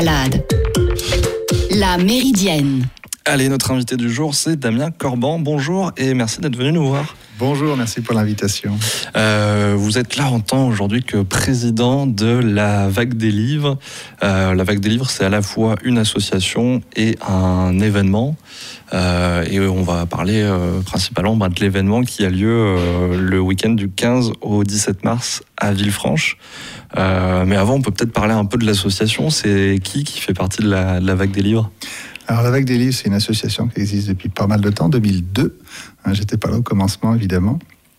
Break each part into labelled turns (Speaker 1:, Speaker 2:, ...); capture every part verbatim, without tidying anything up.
Speaker 1: balade. La Méridienne.
Speaker 2: Allez, notre invité du jour, c'est Damien Corban. Bonjour et merci d'être venu nous voir.
Speaker 3: Bonjour, merci pour l'invitation.
Speaker 2: Euh, vous êtes là en tant aujourd'hui que président de la Vague des Livres. Euh, la Vague des Livres, c'est à la fois une association et un événement. Euh, et on va parler euh, principalement bah, de l'événement qui a lieu euh, le week-end du quinze au dix-sept mars à Villefranche. Euh, mais avant, on peut peut-être parler un peu de l'association. C'est qui qui fait partie de la, de la Vague des Livres ?
Speaker 3: Alors la Vague des Livres, c'est une association qui existe depuis pas mal de temps, deux mille deux. Hein, j'étais pas là au commencement, évidemment.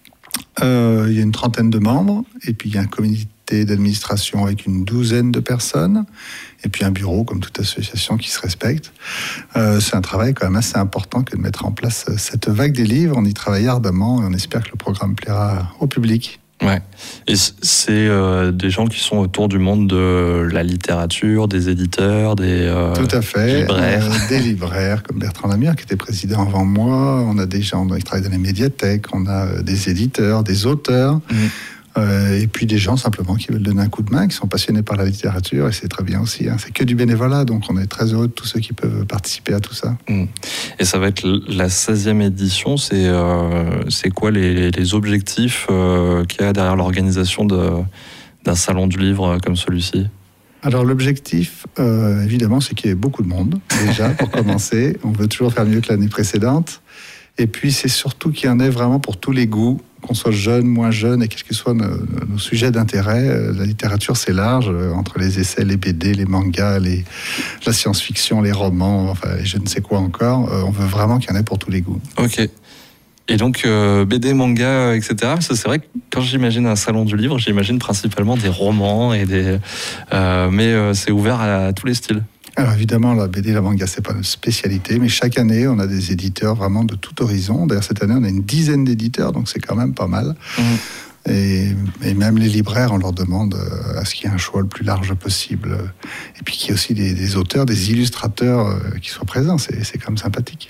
Speaker 3: Euh, il y a une trentaine de membres, et puis il y a un comité d'administration avec une douzaine de personnes, et puis un bureau, comme toute association qui se respecte. Euh, c'est un travail quand même assez important que de mettre en place cette Vague des Livres. On y travaille ardemment, et on espère que le programme plaira au public.
Speaker 2: Ouais, et c'est euh, des gens qui sont autour du monde de la littérature, des éditeurs, des euh,
Speaker 3: Tout à fait,
Speaker 2: libraires.
Speaker 3: Euh, des libraires comme Bertrand Lamire qui était président avant moi. On a des gens qui travaillent dans les médiathèques, on a des éditeurs, des auteurs, mmh. euh, et puis des gens simplement qui veulent donner un coup de main, qui sont passionnés par la littérature, et c'est très bien aussi. Hein. C'est que du bénévolat, donc on est très heureux de tous ceux qui peuvent participer à tout ça.
Speaker 2: Mmh. Et ça va être la seizième édition. C'est, euh, c'est quoi les, les objectifs euh, qu'il y a derrière l'organisation de, d'un salon du livre comme celui-ci ?
Speaker 3: Alors l'objectif, euh, évidemment, c'est qu'il y ait beaucoup de monde, déjà, pour commencer. On veut toujours faire mieux que l'année précédente. Et puis c'est surtout qu'il y en ait vraiment pour tous les goûts, qu'on soit jeune, moins jeune, et quels que soient nos, nos sujets d'intérêt. La littérature, c'est large, entre les essais, les B D, les mangas, les, la science-fiction, les romans, enfin, je ne sais quoi encore. On veut vraiment qu'il y en ait pour tous les goûts.
Speaker 2: Ok. Et donc, euh, B D, manga, et cetera. Parce que c'est vrai que quand j'imagine un salon du livre, j'imagine principalement des romans, et des, euh, mais euh, c'est ouvert à, à tous les styles.
Speaker 3: Alors évidemment, la B D et la manga, c'est pas notre spécialité, mais chaque année, on a des éditeurs vraiment de tout horizon. D'ailleurs, cette année, on a une dizaine d'éditeurs, donc c'est quand même pas mal. Mmh. Et, et même les libraires, on leur demande à ce qu'il y ait un choix le plus large possible. Et puis qu'il y ait aussi des, des auteurs, des illustrateurs qui soient présents. C'est, c'est quand même sympathique.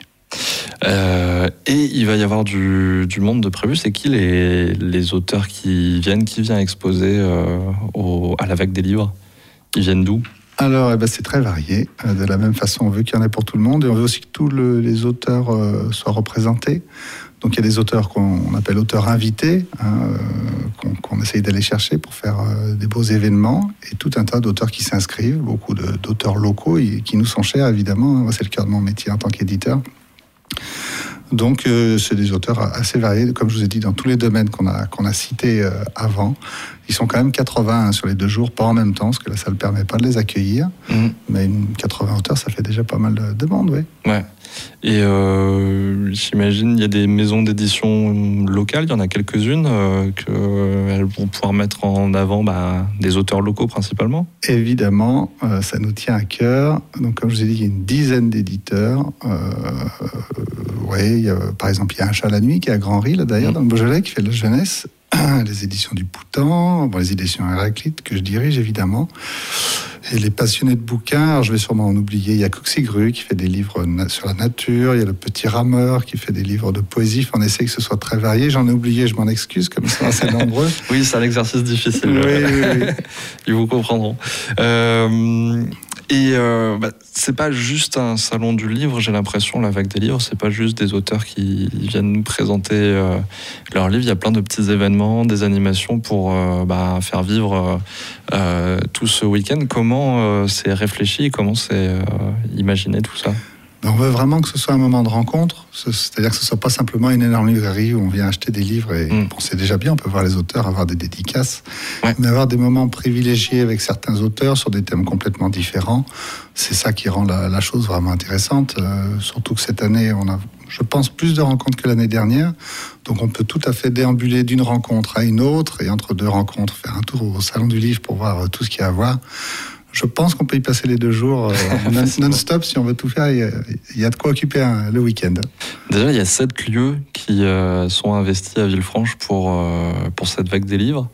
Speaker 2: Euh, et il va y avoir du, du monde de prévu. C'est qui les, les auteurs qui viennent, qui vient exposer euh, au, à la Vague des Livres ? Ils viennent d'où ?
Speaker 3: Alors, eh ben, c'est très varié. De la même façon, on veut qu'il y en ait pour tout le monde, et on veut aussi que tous le, les auteurs euh, soient représentés. Donc, il y a des auteurs qu'on appelle auteurs invités, hein, qu'on, qu'on essaye d'aller chercher pour faire euh, des beaux événements, et tout un tas d'auteurs qui s'inscrivent, beaucoup de, d'auteurs locaux et, qui nous sont chers, évidemment. Moi, c'est le cœur de mon métier en tant qu'éditeur. Donc, euh, c'est des auteurs assez variés, comme je vous ai dit, dans tous les domaines qu'on a, qu'on a cités euh, avant. Ils sont quand même quatre-vingts hein, sur les deux jours, pas en même temps, parce que la salle ne permet pas de les accueillir. Mmh. Mais une quatre-vingts auteurs, ça fait déjà pas mal de demandes, oui.
Speaker 2: Ouais. Et euh, j'imagine, il y a des maisons d'édition locales, il y en a quelques-unes, euh, qu'elles vont pouvoir mettre en avant bah, des auteurs locaux principalement.
Speaker 3: Évidemment, euh, ça nous tient à cœur. Donc, comme je vous ai dit, il y a une dizaine d'éditeurs. Euh, euh, ouais, il y a, par exemple, il y a Un chat la nuit qui est à Grand-Ry, là, d'ailleurs, mmh. dans le Beaujolais, qui fait de la jeunesse. Les éditions du Poutan, bon, les éditions Héraclite que je dirige évidemment, et les passionnés de bouquins. Alors je vais sûrement en oublier. Il y a Coxigru qui fait des livres na- sur la nature. Il y a le Petit Rameur qui fait des livres de poésie. On essaie que ce soit très varié. J'en ai oublié, je m'en excuse, comme ils sont assez nombreux.
Speaker 2: Oui, c'est un exercice difficile.
Speaker 3: Oui, oui, oui.
Speaker 2: Ils vous comprendront. Euh... Et euh, bah, c'est pas juste un salon du livre, j'ai l'impression, la Vague des Livres, c'est pas juste des auteurs qui viennent nous présenter euh, leurs livres. Il y a plein de petits événements, des animations pour euh, bah, faire vivre euh, tout ce week-end. Comment euh, c'est réfléchi, comment c'est euh, imaginé tout ça ?
Speaker 3: On veut vraiment que ce soit un moment de rencontre, c'est-à-dire que ce ne soit pas simplement une énorme librairie où on vient acheter des livres et mmh. bon, c'est déjà bien, on peut voir les auteurs, avoir des dédicaces, ouais. mais avoir des moments privilégiés avec certains auteurs sur des thèmes complètement différents, c'est ça qui rend la, la chose vraiment intéressante, euh, surtout que cette année, on a, je pense, plus de rencontres que l'année dernière, donc on peut tout à fait déambuler d'une rencontre à une autre et entre deux rencontres, faire un tour au Salon du Livre pour voir tout ce qu'il y a à voir. Je pense qu'on peut y passer les deux jours euh, non-stop si on veut tout faire. Il y a, il y a de quoi occuper un, le week-end.
Speaker 2: Déjà, il y a sept lieux qui euh, sont investis à Villefranche pour, euh, pour cette Vague des Livres.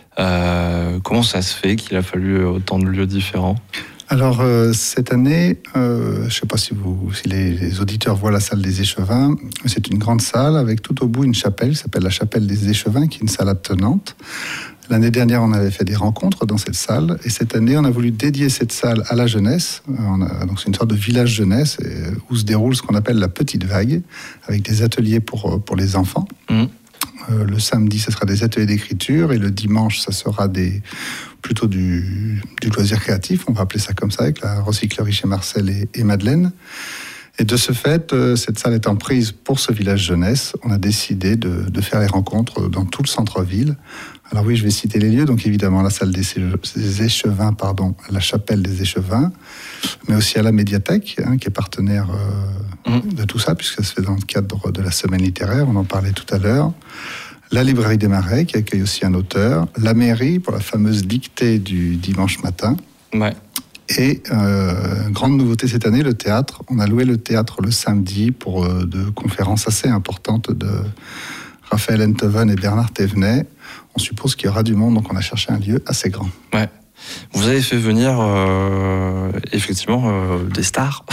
Speaker 2: Euh, comment ça se fait qu'il a fallu autant de lieux différents ?
Speaker 3: Alors, euh, cette année, euh, je ne sais pas si, vous, si les, les auditeurs voient la salle des Échevins, c'est une grande salle avec tout au bout une chapelle qui s'appelle la chapelle des Échevins, qui est une salle attenante. L'année dernière, on avait fait des rencontres dans cette salle, et cette année, on a voulu dédier cette salle à la jeunesse. On a, donc c'est une sorte de village jeunesse et, où se déroule ce qu'on appelle la petite vague, avec des ateliers pour, pour les enfants. Mmh. Euh, le samedi, ce sera des ateliers d'écriture, et le dimanche, ça sera des, plutôt du, du loisir créatif, on va appeler ça comme ça, avec la recyclerie chez Marcel et, et Madeleine. Et de ce fait, euh, cette salle étant prise pour ce village jeunesse, on a décidé de, de faire les rencontres dans tout le centre-ville. Alors oui, je vais citer les lieux, donc évidemment la salle des, des échevins, pardon, la chapelle des échevins, mais aussi à la médiathèque, hein, qui est partenaire euh, mmh. de tout ça, puisque ça se fait dans le cadre de la semaine littéraire, on en parlait tout à l'heure. La librairie des Marais, qui accueille aussi un auteur. La mairie, pour la fameuse dictée du dimanche matin. Ouais. Et euh, grande nouveauté cette année, le théâtre. On a loué le théâtre le samedi pour euh, deux conférences assez importantes de Raphaël Enthoven et Bernard Thévenet. On suppose qu'il y aura du monde, donc on a cherché un lieu assez grand.
Speaker 2: Ouais. Vous avez fait venir euh, effectivement euh, des stars.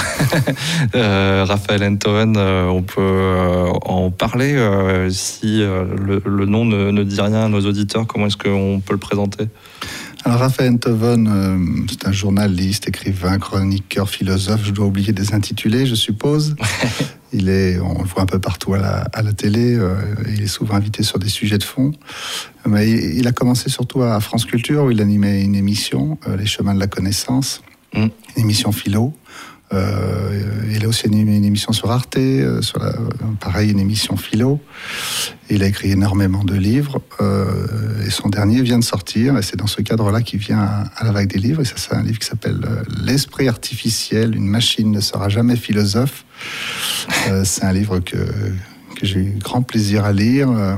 Speaker 2: euh, Raphaël Enthoven, euh, on peut euh, en parler euh, si euh, le, le nom ne, ne dit rien à nos auditeurs. Comment est-ce qu'on peut le présenter ?
Speaker 3: Alors Raphaël Enthoven, euh, c'est un journaliste, écrivain, chroniqueur, philosophe. Je dois oublier des intitulés, je suppose. Il est, on le voit un peu partout à la, à la télé. Euh, il est souvent invité sur des sujets de fond. Mais il, il a commencé surtout à France Culture, où il animait une émission, euh, Les Chemins de la Connaissance, mm. une émission philo. Euh, il a aussi animé une émission sur Arte, euh, sur la, pareil, une émission philo. Il a écrit énormément de livres, euh, et son dernier vient de sortir, et c'est dans ce cadre-là qu'il vient à, à la vague des livres, et ça, c'est un livre qui s'appelle euh, L'esprit artificiel, une machine ne sera jamais philosophe. Euh, c'est un livre que, que j'ai eu grand plaisir à lire, euh,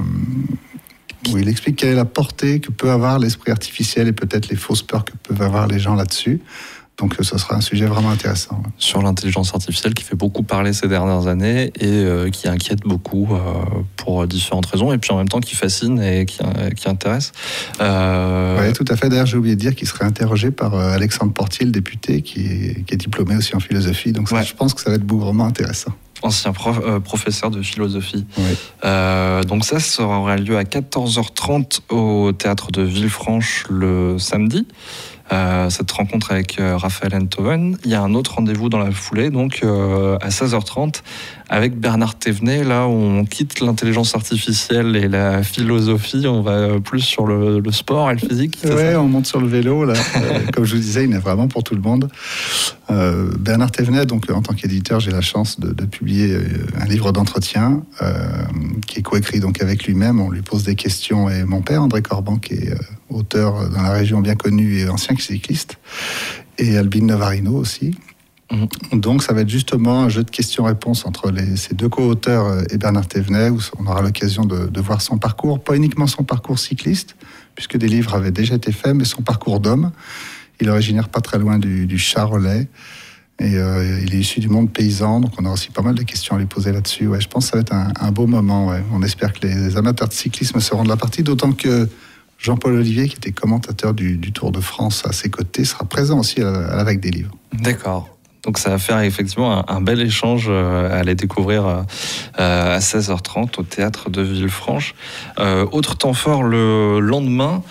Speaker 3: où il explique quelle est la portée que peut avoir l'esprit artificiel, et peut-être les fausses peurs que peuvent avoir les gens là-dessus. Donc ce sera un sujet vraiment intéressant. Ouais.
Speaker 2: Sur l'intelligence artificielle qui fait beaucoup parler ces dernières années et euh, qui inquiète beaucoup euh, pour différentes raisons, et puis en même temps qui fascine et qui, euh, qui intéresse.
Speaker 3: Euh... Oui, tout à fait. D'ailleurs, j'ai oublié de dire qu'il serait interrogé par euh, Alexandre Portier, le député, qui est, qui est diplômé aussi en philosophie. Donc ça, ouais. Je pense que ça va être bougrement intéressant.
Speaker 2: Ancien prof, euh, professeur de philosophie.
Speaker 3: Oui.
Speaker 2: Euh, donc ça, ça aura lieu à quatorze heures trente au théâtre de Villefranche le samedi. Euh, cette rencontre avec euh, Raphaël Enthoven. Il y a un autre rendez-vous dans la foulée, donc euh, à seize heures trente, avec Bernard Thévenet. Là, on quitte l'intelligence artificielle et la philosophie, on va plus sur le, le sport et le physique.
Speaker 3: Oui, on monte sur le vélo. Là. euh, comme je vous disais, il y en a vraiment pour tout le monde. Euh, Bernard Thévenet, donc, en tant qu'éditeur, j'ai la chance de, de publier un livre d'entretien euh, qui est coécrit donc, avec lui-même. On lui pose des questions, et mon père, André Corban, qui est euh, auteur dans la région bien connue et ancien cycliste, et Albine Navarino aussi. Mmh. Donc ça va être justement un jeu de questions-réponses entre les, ces deux co-auteurs et Bernard Thévenet, où on aura l'occasion de, de voir son parcours, pas uniquement son parcours cycliste, puisque des livres avaient déjà été faits, mais son parcours d'homme. Il est originaire pas très loin du, du Charolais, et euh, il est issu du monde paysan, donc on a aussi pas mal de questions à lui poser là-dessus. Ouais, je pense que ça va être un, un beau moment. Ouais. On espère que les amateurs de cyclisme seront de la partie, d'autant que Jean-Paul Olivier, qui était commentateur du, du Tour de France à ses côtés, sera présent aussi à la, à la vague des livres.
Speaker 2: D'accord. Donc ça va faire effectivement un, un bel échange euh, à aller découvrir euh, à seize heures trente au théâtre de Villefranche. Euh, autre temps fort le lendemain,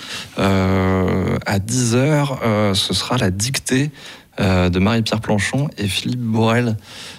Speaker 2: euh, à dix heures, euh, ce sera la dictée euh, de Marie-Pierre Planchon et Philippe Borel.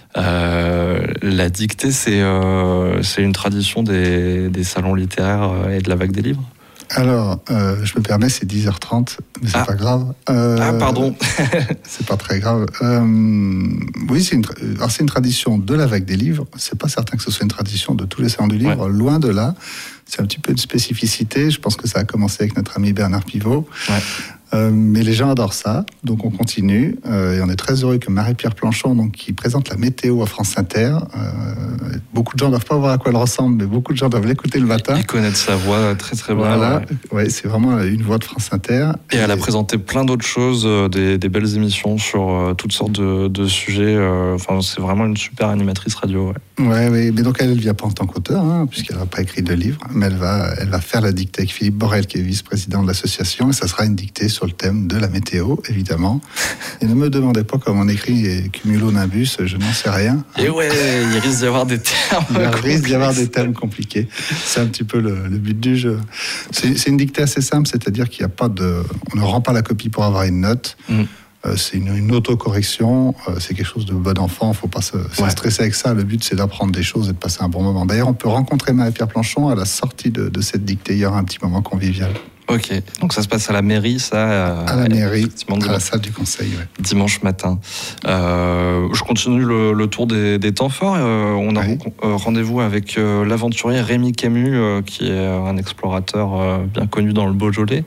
Speaker 2: Euh, la dictée, c'est, euh, c'est une tradition des, des salons littéraires et de la vague des livres.
Speaker 3: Alors, euh, je me permets, c'est dix heures trente, mais c'est ah. pas grave.
Speaker 2: Euh, ah, pardon.
Speaker 3: C'est pas très grave. Euh, oui, c'est une, tra- alors c'est une tradition de la vague des livres. C'est pas certain que ce soit une tradition de tous les salons du livre, ouais. Loin de là. C'est un petit peu une spécificité. Je pense que ça a commencé avec notre ami Bernard Pivot. Ouais. Euh, mais les gens adorent ça, donc on continue. Euh, et on est très heureux que Marie-Pierre Planchon, donc, qui présente la météo à France Inter, euh, beaucoup de gens ne doivent pas voir à quoi elle ressemble, mais beaucoup de gens doivent l'écouter le matin.
Speaker 2: Et connaître sa voix très très bien.
Speaker 3: Voilà, ouais. Ouais, c'est vraiment une voix de France Inter.
Speaker 2: Et, et elle a présenté plein d'autres choses, euh, des, des belles émissions sur euh, toutes sortes de, de sujets. Euh, enfin, c'est vraiment une super animatrice radio.
Speaker 3: Ouais, ouais, ouais. Mais donc elle ne vient pas en tant qu'auteur, hein, puisqu'elle n'a pas écrit de livre, mais elle va, elle va faire la dictée avec Philippe Borel, qui est vice-président de l'association, et ça sera une dictée sur sur le thème de la météo, évidemment. Et ne me demandez pas comment on écrit cumulonimbus, je n'en sais rien.
Speaker 2: Et ouais, il risque d'y avoir des termes
Speaker 3: Il risque d'y avoir des thèmes compliqués. C'est un petit peu le, le but du jeu. C'est, c'est une dictée assez simple, c'est-à-dire qu'il n'y a pas de... On ne rend pas la copie pour avoir une note. Mm. Euh, c'est une, une autocorrection, euh, c'est quelque chose de bon enfant, il ne faut pas se, se ouais. stresser avec ça. Le but, c'est d'apprendre des choses et de passer un bon moment. D'ailleurs, on peut rencontrer Marie-Pierre Planchon à la sortie de, de cette dictée. Il y aura un petit moment convivial.
Speaker 2: Ok, donc ça se passe à la mairie, ça euh,
Speaker 3: À la mairie, à la salle du conseil, ouais.
Speaker 2: Dimanche matin. Euh, je continue le, le tour des, des temps forts. Euh, on a oui. euh, rendez-vous avec euh, l'aventurier Rémi Camus, euh, qui est un explorateur euh, bien connu dans le Beaujolais.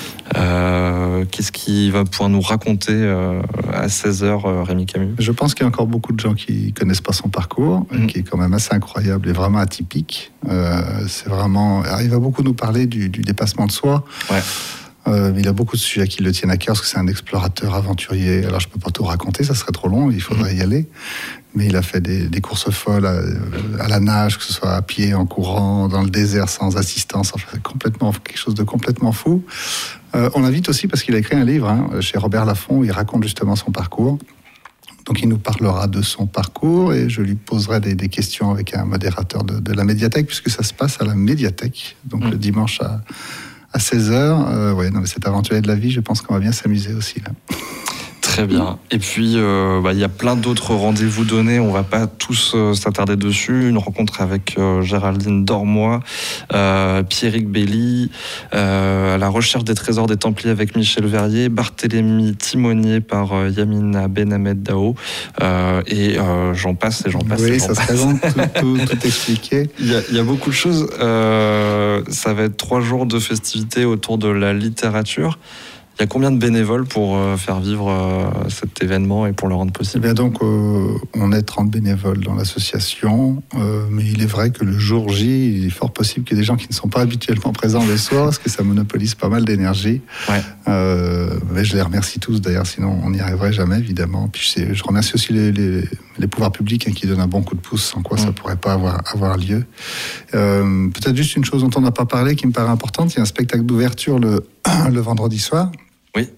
Speaker 2: Euh, qu'est-ce qu'il va pouvoir nous raconter euh, à seize heures, euh, Rémi Camus ?
Speaker 3: Je pense qu'il y a encore beaucoup de gens qui ne connaissent pas son parcours, mmh. qui est quand même assez incroyable et vraiment atypique. Euh, c'est vraiment... Alors, il va beaucoup nous parler du, du dépassement de soi.
Speaker 2: Ouais.
Speaker 3: Euh, il a beaucoup de sujets qui le tiennent à cœur, parce que c'est un explorateur aventurier. Alors, je ne peux pas tout raconter, ça serait trop long, il faudrait mmh. y aller. Mais il a fait des, des courses folles à, à la nage, que ce soit à pied, en courant, dans le désert, sans assistance. Enfin, c'est complètement, quelque chose de complètement fou. Euh, on l'invite aussi parce qu'il a écrit un livre hein, chez Robert Laffont, où il raconte justement son parcours. Donc il nous parlera de son parcours et je lui poserai des, des questions avec un modérateur de, de la médiathèque, puisque ça se passe à la médiathèque, donc mmh. le dimanche à, à seize heures. Euh, ouais, non, mais cet aventurier de la vie, je pense qu'on va bien s'amuser aussi là.
Speaker 2: Très bien. Et puis, euh, bah, y a plein d'autres rendez-vous donnés. On ne va pas tous euh, s'attarder dessus. Une rencontre avec euh, Géraldine Dormoy, euh, Pierrick Belli, euh, à la recherche des trésors des Templiers avec Michel Verrier, Barthélemy Timonier par euh, Yamina Benhamed Dao, euh, et euh, j'en passe et j'en passe.
Speaker 3: Oui,
Speaker 2: et
Speaker 3: j'en
Speaker 2: ça
Speaker 3: passe. Serait bon tout, tout, tout expliquer.
Speaker 2: Il y, a, il y a beaucoup de choses. Euh, ça va être trois jours de festivités autour de la littérature. Il y a combien de bénévoles pour euh, faire vivre euh, cet événement et pour le rendre possible ?
Speaker 3: Eh bien donc, euh, on est trente bénévoles dans l'association, euh, mais il est vrai que le jour J, il est fort possible qu'il y ait des gens qui ne sont pas habituellement présents le soir, parce que ça monopolise pas mal d'énergie.
Speaker 2: Ouais.
Speaker 3: Euh, mais je les remercie tous, d'ailleurs, sinon on n'y arriverait jamais, évidemment. Puis je, sais, je remercie aussi les, les, les pouvoirs publics hein, qui donnent un bon coup de pouce, sans quoi mmh. ça ne pourrait pas avoir, avoir lieu. Euh, peut-être juste une chose dont on n'a pas parlé, qui me paraît importante, il y a un spectacle d'ouverture le, le vendredi soir.
Speaker 2: Oui.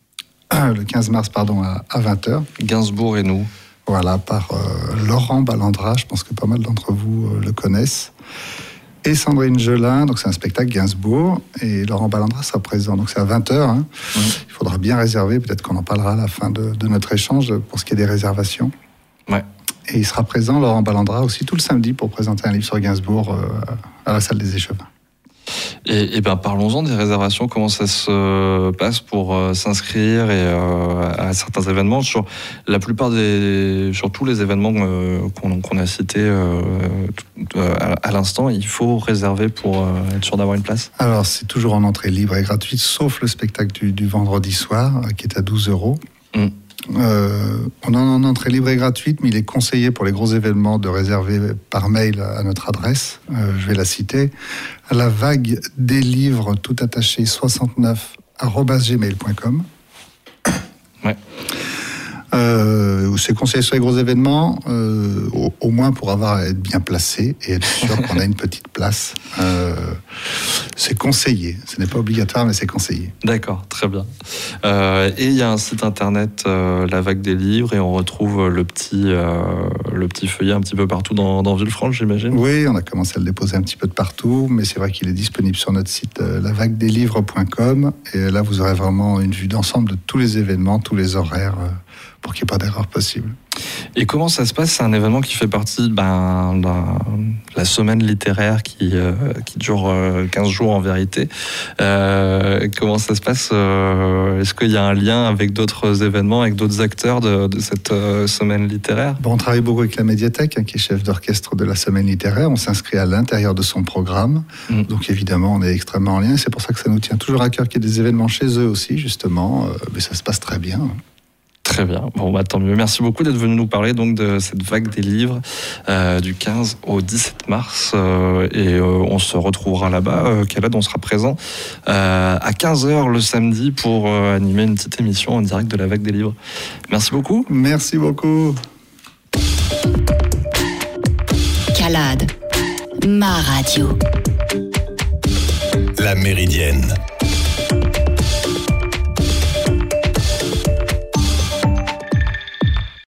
Speaker 3: Le quinze mars, pardon, à, à vingt heures.
Speaker 2: Gainsbourg et nous.
Speaker 3: Voilà, par euh, Laurent Ballandra, je pense que pas mal d'entre vous euh, le connaissent. Et Sandrine Gelin, donc c'est un spectacle Gainsbourg, et Laurent Ballandra sera présent. Donc c'est à vingt heures. Hein. Mmh. Il faudra bien réserver, peut-être qu'on en parlera à la fin de, de notre échange pour ce qui est des réservations.
Speaker 2: Ouais.
Speaker 3: Et il sera présent, Laurent Ballandra, aussi tout le samedi pour présenter un livre sur Gainsbourg euh, à la salle des Échevins.
Speaker 2: Et, et ben parlons-en des réservations, comment ça se passe pour euh, s'inscrire et, euh, à certains événements. Sur la plupart des, sur tous les événements euh, qu'on, qu'on a cités euh, à, à l'instant, il faut réserver pour euh, être sûr d'avoir une place.
Speaker 3: Alors c'est toujours en entrée libre et gratuite, sauf le spectacle du, du vendredi soir, qui est à douze euros. Mmh. Euh, on est en entrée libre et gratuite, mais il est conseillé pour les gros événements de réserver par mail à notre adresse. Euh, je vais la citer. À la vague des livres tout attaché soixante-neuf arobase gmail point com.
Speaker 2: Ouais.
Speaker 3: Euh, c'est conseillé sur les gros événements, euh, au, au moins pour avoir à être bien placé et être sûr qu'on a une petite place. Euh, c'est conseillé, ce n'est pas obligatoire, mais c'est conseillé.
Speaker 2: D'accord, très bien. Euh, et il y a un site internet, euh, La Vague des Livres, et on retrouve le petit, euh, le petit feuillet un petit peu partout dans, dans Villefranche, j'imagine.
Speaker 3: Oui, on a commencé à le déposer un petit peu de partout, mais c'est vrai qu'il est disponible sur notre site euh, la vague des livres point com, et là vous aurez vraiment une vue d'ensemble de tous les événements, tous les horaires, euh, pour qu'il n'y ait pas d'erreur possible.
Speaker 2: Et comment ça se passe ? C'est un événement qui fait partie ben, de la semaine littéraire qui, euh, qui dure euh, quinze jours en vérité. Euh, comment ça se passe ? euh, Est-ce qu'il y a un lien avec d'autres événements, avec d'autres acteurs de, de cette euh, semaine littéraire ?
Speaker 3: Bon, on travaille beaucoup avec la médiathèque, hein, qui est chef d'orchestre de la semaine littéraire. On s'inscrit à l'intérieur de son programme. Mmh. Donc évidemment, on est extrêmement en lien. C'est pour ça que ça nous tient toujours à cœur qu'il y ait des événements chez eux aussi, justement. Euh, mais ça se passe très bien.
Speaker 2: Très bien, bon bah tant mieux. Merci beaucoup d'être venu nous parler donc de cette vague des livres euh, du quinze au dix-sept mars euh, et euh, on se retrouvera là-bas. Euh, Khaled, on sera présent euh, à quinze heures le samedi pour euh, animer une petite émission en direct de la vague des livres. Merci beaucoup.
Speaker 3: Merci beaucoup.
Speaker 1: Calade, ma radio.
Speaker 4: La Méridienne.